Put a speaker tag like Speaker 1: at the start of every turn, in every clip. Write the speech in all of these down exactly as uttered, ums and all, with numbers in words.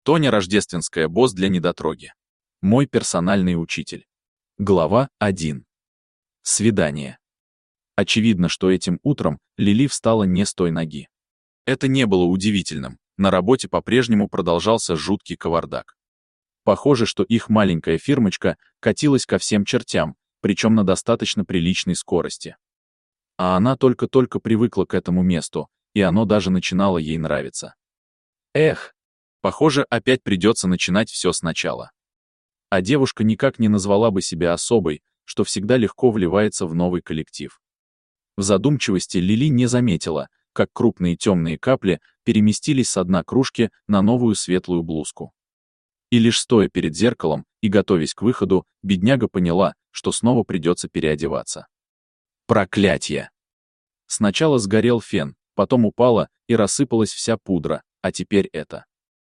Speaker 1: Тоня рождественская босс для недотроги. Мой персональный учитель. Глава один. Свидание. Очевидно, что этим утром Лили встала не с той ноги. Это не было удивительным. На работе по-прежнему продолжался жуткий кавардак. Похоже, что их маленькая фирмочка катилась ко всем чертям, причем на достаточно приличной скорости. А она только-только привыкла к этому месту, и оно даже начинало ей нравиться. Эх, похоже, опять придется начинать все сначала. А девушка никак не назвала бы себя особой, что всегда легко вливается в новый коллектив. В задумчивости Лили не заметила, как крупные темные капли переместились с дна кружки на новую светлую блузку. И лишь стоя перед зеркалом и готовясь к выходу, бедняга поняла, что снова придется переодеваться. Проклятье! Сначала сгорел фен, потом упала и рассыпалась вся пудра, а теперь это.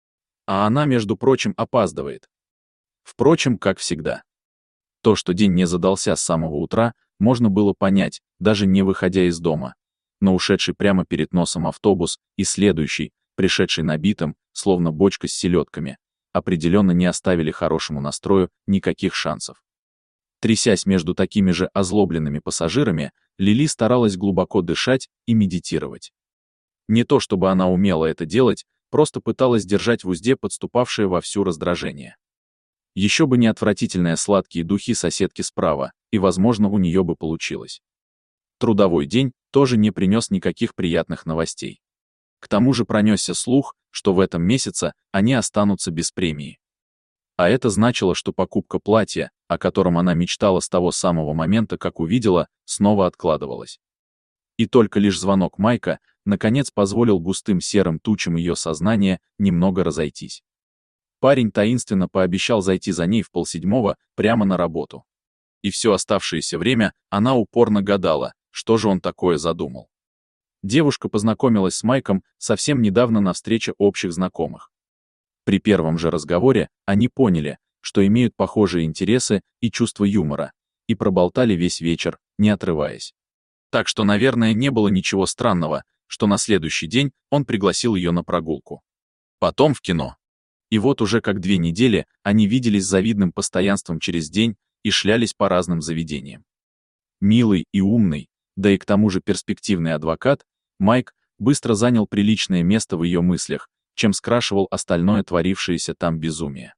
Speaker 1: А она, между прочим, опаздывает. Впрочем, как всегда. То, что день не задался с самого утра, можно было понять, даже не выходя из дома. Но ушедший прямо перед носом автобус и следующий, пришедший набитым, словно бочка с селедками, определенно не оставили хорошему настрою никаких шансов. Трясясь между такими же озлобленными пассажирами, Лили старалась глубоко дышать и медитировать. Не то чтобы она умела это делать, просто пыталась держать в узде подступавшее вовсю раздражение. Еще бы не отвратительные сладкие духи соседки справа, и, возможно, у нее бы получилось. Трудовой день тоже не принес никаких приятных новостей. К тому же пронесся слух, что в этом месяце они останутся без премии. А это значило, что покупка платья, о котором она мечтала с того самого момента, как увидела, снова откладывалась. И только лишь звонок Майка, наконец, позволил густым серым тучам ее сознания немного разойтись. Парень таинственно пообещал зайти за ней в полседьмого прямо на работу. И все оставшееся время она упорно гадала, что же он такое задумал. Девушка познакомилась с Майком совсем недавно на встрече общих знакомых. При первом же разговоре они поняли, что имеют похожие интересы и чувство юмора, и проболтали весь вечер, не отрываясь. Так что, наверное, не было ничего странного, что на следующий день он пригласил ее на прогулку. Потом в кино. И вот уже как две недели они виделись с завидным постоянством через день и шлялись по разным заведениям. Милый и умный, да и к тому же перспективный адвокат, Майк быстро занял приличное место в ее мыслях, чем скрашивал остальное творившееся там безумие.